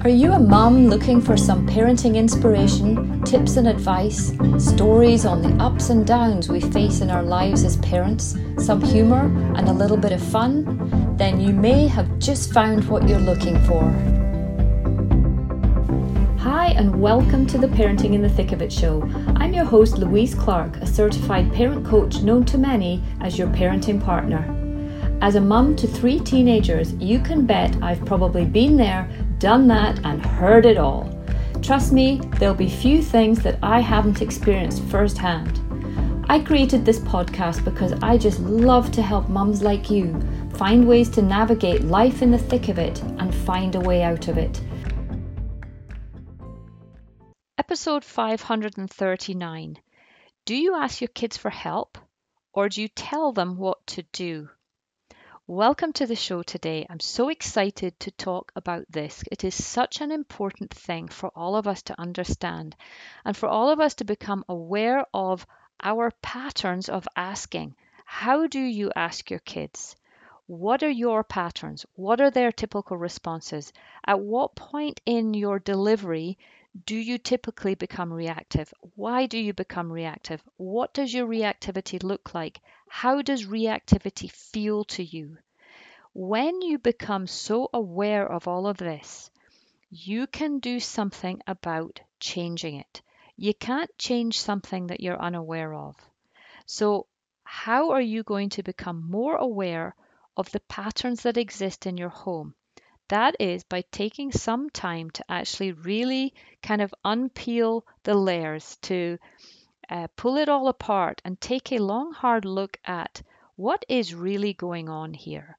Are you a mum looking for some parenting inspiration, tips and advice, stories on the ups and downs we face in our lives as parents, some humour and a little bit of fun? Then you may have just found what you're looking for. Hi and welcome to the Parenting in the Thick of It show. I'm your host Louise Clark, a certified parent coach known to many as your parenting partner. As a mum to 3 teenagers, you can bet I've probably been there, done that and heard it all. Trust me, there'll be few things that I haven't experienced firsthand. I created this podcast because I just love to help mums like you find ways to navigate life in the thick of it and find a way out of it. Episode 539. Do you ask your kids for help or do you tell them what to do? Welcome to the show today. I'm so excited to talk about this. It is such an important thing for all of us to understand and for all of us to become aware of our patterns of asking. How do you ask your kids? What are your patterns? What are their typical responses? At what point in your delivery do you typically become reactive? Why do you become reactive? What does your reactivity look like? How does reactivity feel to you? When you become so aware of all of this, you can do something about changing it. You can't change something that you're unaware of. So, how are you going to become more aware of the patterns that exist in your home? That is by taking some time to actually really kind of unpeel the layers, to pull it all apart and take a long, hard look at what is really going on here.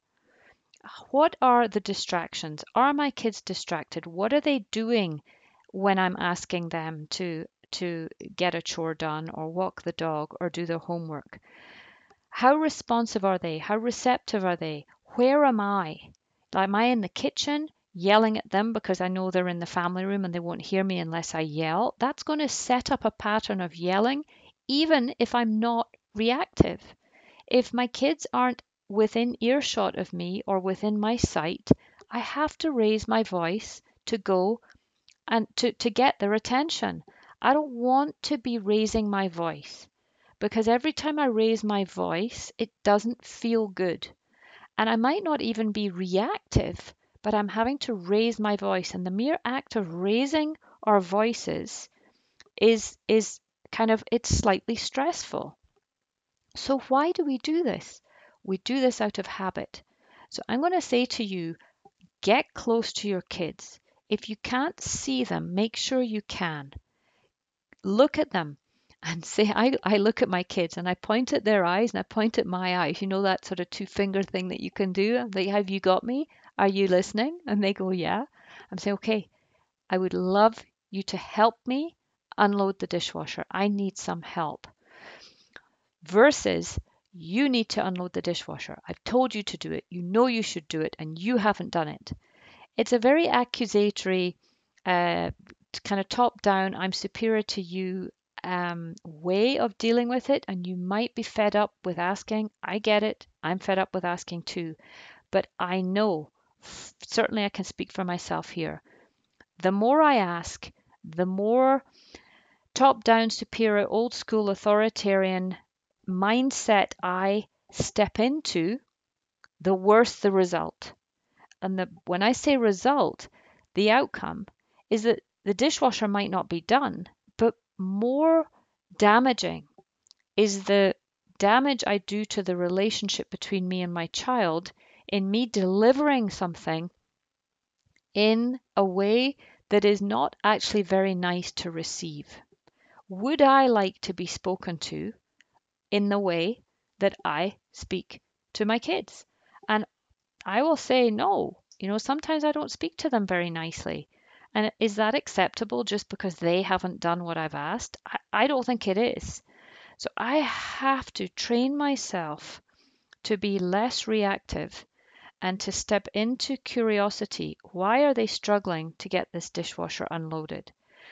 What are the distractions? Are my kids distracted? What are they doing when I'm asking them to get a chore done or walk the dog or do their homework? How responsive are they? How receptive are they? Where am I? Am I in the kitchen yelling at them because I know they're in the family room and they won't hear me unless I yell? That's going to set up a pattern of yelling, even if I'm not reactive. If my kids aren't within earshot of me or within my sight, I have to raise my voice to go and to get their attention. I don't want to be raising my voice because every time I raise my voice, it doesn't feel good. And I might not even be reactive, but I'm having to raise my voice. And the mere act of raising our voices is kind of, it's slightly stressful. So why do we do this? We do this out of habit. So I'm going to say to you, get close to your kids. If you can't see them, make sure you can. Look at them and say, I look at my kids and I point at their eyes and I point at my eyes. You know that sort of 2-finger thing that you can do? I'm like, have you got me? Are you listening? And they go, yeah. I'm saying, okay, I would love you to help me unload the dishwasher. I need some help. Versus, you need to unload the dishwasher. I've told you to do it. You know you should do it and you haven't done it. It's a very accusatory, kind of top down, I'm superior to you way of dealing with it. And you might be fed up with asking. I get it. I'm fed up with asking too. But I know, certainly I can speak for myself here. The more I ask, the more top down, superior, old school, authoritarian mindset I step into, the worse the result. And when I say result, the outcome is that the dishwasher might not be done, but more damaging is the damage I do to the relationship between me and my child in me delivering something in a way that is not actually very nice to receive. Would I like to be spoken to in the way that I speak to my kids? And I will say no. Sometimes I don't speak to them very nicely. And is that acceptable just because they haven't done what I've asked? I don't think it is. So I have to train myself to be less reactive and to step into curiosity. Why are they struggling to get this dishwasher unloaded?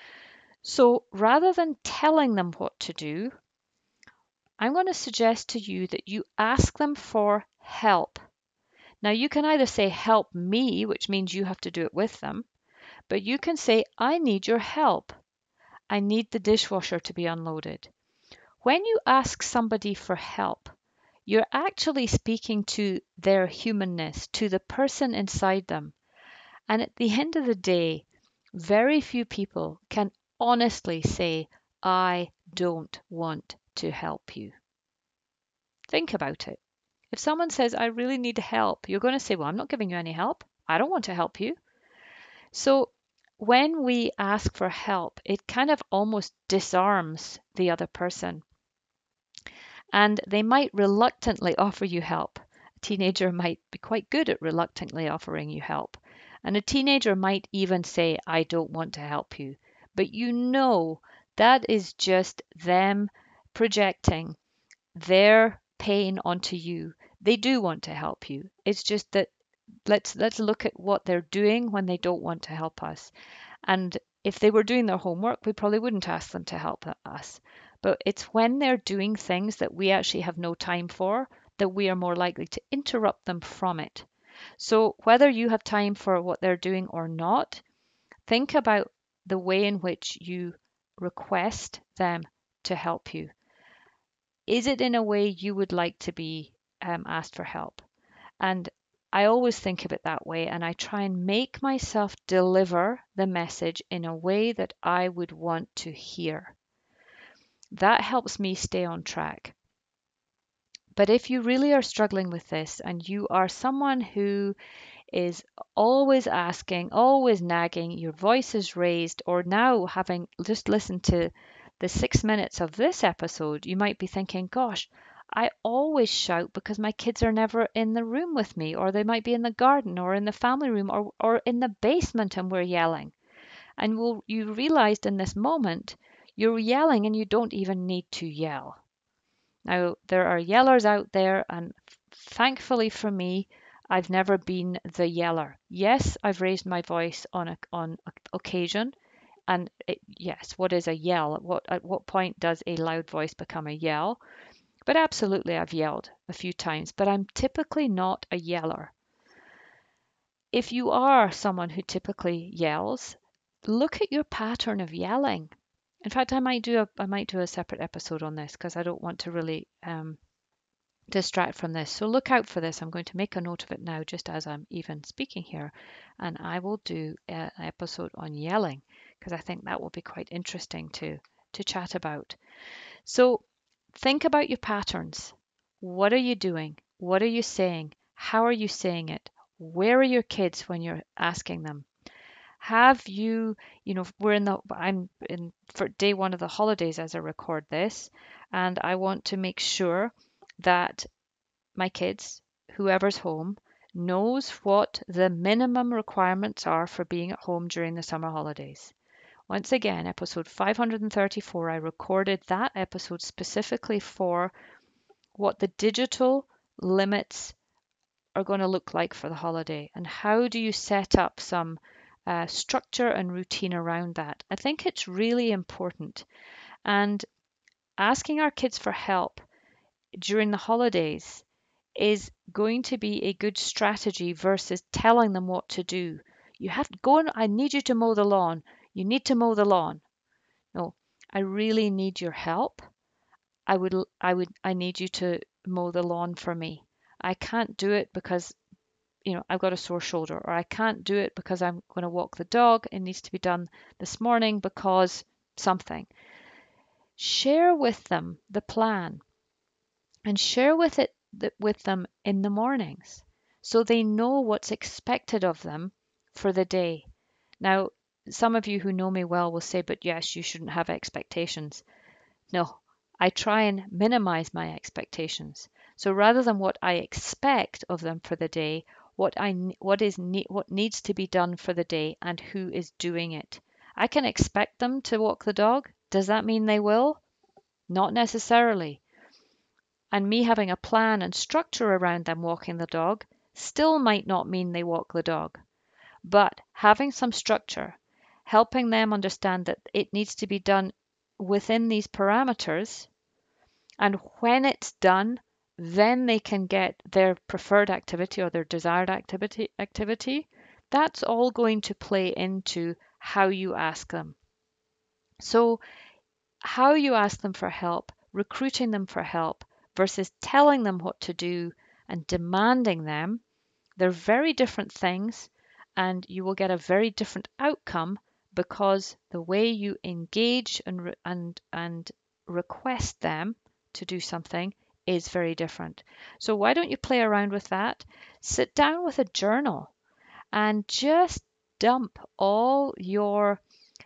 So rather than telling them what to do, I'm going to suggest to you that you ask them for help. Now, you can either say, help me, which means you have to do it with them, But you can say, I need your help. I need the dishwasher to be unloaded. When you ask somebody for help, you're actually speaking to their humanness, to the person inside them. And at the end of the day, very few people can honestly say, I don't want to help you. Think about it. If someone says, I really need help, you're going to say, well, I'm not giving you any help. I don't want to help you. So when we ask for help, it kind of almost disarms the other person, and they might reluctantly offer you help. A teenager might be quite good at reluctantly offering you help. And a teenager might even say, I don't want to help you. But you know that is just them projecting their pain onto you. They do want to help you. It's just that let's look at what they're doing when they don't want to help us. And if they were doing their homework, we probably wouldn't ask them to help us. But it's when they're doing things that we actually have no time for that we are more likely to interrupt them from it. So whether you have time for what they're doing or not, think about the way in which you request them to help you. Is it in a way you would like to be asked for help? And I always think of it that way, and I try and make myself deliver the message in a way that I would want to hear. That helps me stay on track. But if you really are struggling with this and you are someone who is always asking, always nagging, your voice is raised, or now having just listened to the 6 minutes of this episode, you might be thinking, gosh, I always shout because my kids are never in the room with me, or they might be in the garden or in the family room or in the basement and we're yelling. And you realized in this moment, you're yelling and you don't even need to yell. Now, there are yellers out there, and thankfully for me, I've never been the yeller. Yes, I've raised my voice on occasion, and yes, what is a yell? At what point does a loud voice become a yell? But absolutely, I've yelled a few times, but I'm typically not a yeller. If you are someone who typically yells, look at your pattern of yelling. In fact, I might do a separate episode on this because I don't want to really distract from this. So look out for this. I'm going to make a note of it now, just as I'm even speaking here, and I will do an episode on yelling because I think that will be quite interesting to chat about. So think about your patterns. What are you doing? What are you saying? How are you saying it? Where are your kids when you're asking them? Have you, I'm in for day one of the holidays as I record this, and I want to make sure that my kids, whoever's home, knows what the minimum requirements are for being at home during the summer holidays. Once again, episode 534, I recorded that episode specifically for what the digital limits are going to look like for the holiday and how do you set up some structure and routine around that. I think it's really important. And asking our kids for help during the holidays is going to be a good strategy versus telling them what to do. You have to go and I need you to mow the lawn. You need to mow the lawn. No, I really need your help. I need you to mow the lawn for me. I can't do it because, I've got a sore shoulder, or I can't do it because I'm going to walk the dog. It needs to be done this morning because something. Share with them the plan and share with them in the mornings so they know what's expected of them for the day. Now, some of you who know me well will say, but yes, you shouldn't have expectations. No, I try and minimize my expectations. So rather than what I expect of them for the day, what needs to be done for the day and who is doing it. I can expect them to walk the dog. Does that mean they will? Not necessarily. And me having a plan and structure around them walking the dog still might not mean they walk the dog. But having some structure, helping them understand that it needs to be done within these parameters, and when it's done, then they can get their preferred activity or their desired activity. That's all going to play into how you ask them. So how you ask them for help, recruiting them for help versus telling them what to do and demanding them, they're very different things, and you will get a very different outcome because the way you engage and request them to do something is very different. So why don't you play around with that? Sit down with a journal and just dump all your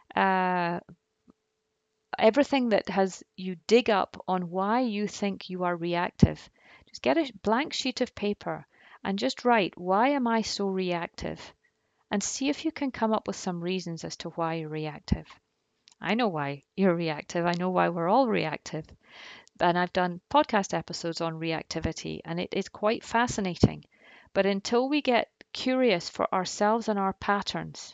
everything that has you dig up on why you think you are reactive. Just get a blank sheet of paper and just write, why am I so reactive? And see if you can come up with some reasons as to why you're reactive. I know why you're reactive. I know why we're all reactive. And I've done podcast episodes on reactivity, and it is quite fascinating. But until we get curious for ourselves and our patterns,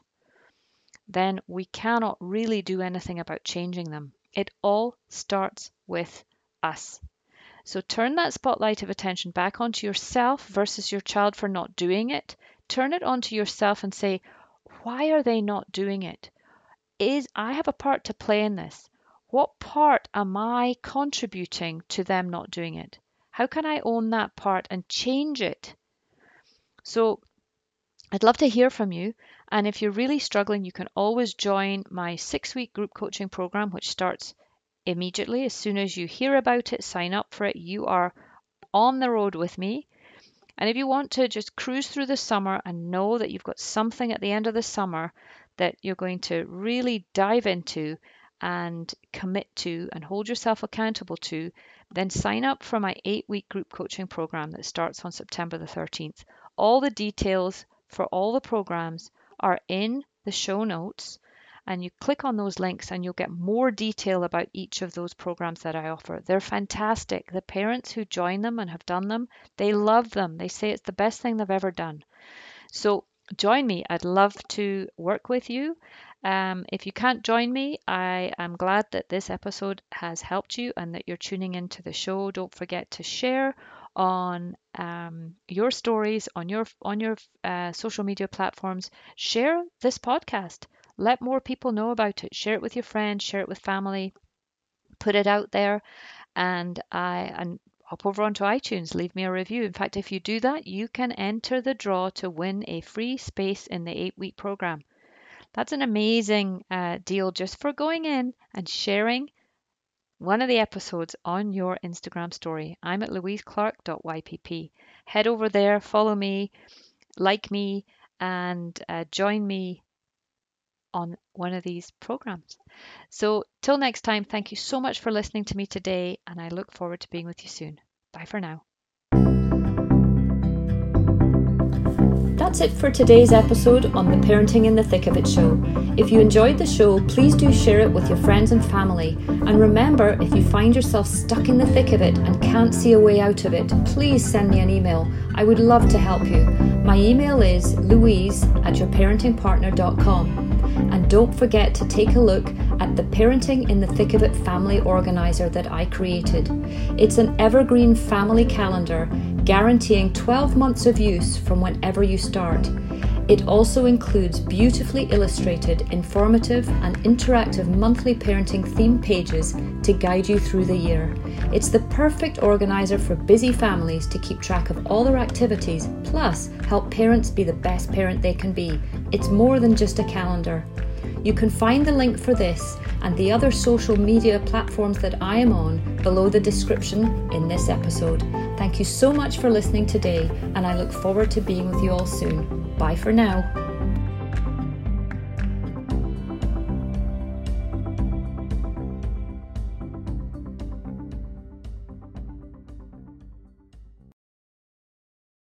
then we cannot really do anything about changing them. It all starts with us. So turn that spotlight of attention back onto yourself versus your child for not doing it. Turn it onto yourself and say, why are they not doing it? I have a part to play in this. What part am I contributing to them not doing it? How can I own that part and change it? So I'd love to hear from you. And if you're really struggling, you can always join my 6-week group coaching program, which starts immediately. As soon as you hear about it, sign up for it. You are on the road with me. And if you want to just cruise through the summer and know that you've got something at the end of the summer that you're going to really dive into and commit to and hold yourself accountable to, then sign up for my 8-week group coaching program that starts on September the 13th. All the details for all the programs are in the show notes, and you click on those links and you'll get more detail about each of those programs that I offer. They're fantastic. The parents who join them and have done them, they love them. They say it's the best thing they've ever done. So join me. I'd love to work with you. If you can't join me, I am glad that this episode has helped you and that you're tuning into the show. Don't forget to share on your stories on your social media platforms. Share this podcast. Let more people know about it. Share it with your friends. Share it with family. Put it out there, and hop over onto iTunes. Leave me a review. In fact, if you do that, you can enter the draw to win a free space in the 8-week program. That's an amazing deal just for going in and sharing one of the episodes on your Instagram story. I'm at louiseclark.ypp. Head over there, follow me, like me, and join me on one of these programs. So till next time, thank you so much for listening to me today, and I look forward to being with you soon. Bye for now. That's it for today's episode on the Parenting in the Thick of It show. If you enjoyed the show, please do share it with your friends and family. And remember, if you find yourself stuck in the thick of it and can't see a way out of it, please send me an email. I would love to help you. My email is louise@yourparentingpartner.com. And don't forget to take a look at the Parenting in the Thick of It family organizer that I created. It's an evergreen family calendar guaranteeing 12 months of use from whenever you start. It also includes beautifully illustrated, informative and interactive monthly parenting theme pages to guide you through the year. It's the perfect organizer for busy families to keep track of all their activities, plus help parents be the best parent they can be. It's more than just a calendar. You can find the link for this and the other social media platforms that I am on below the description in this episode. Thank you so much for listening today, and I look forward to being with you all soon. Bye for now.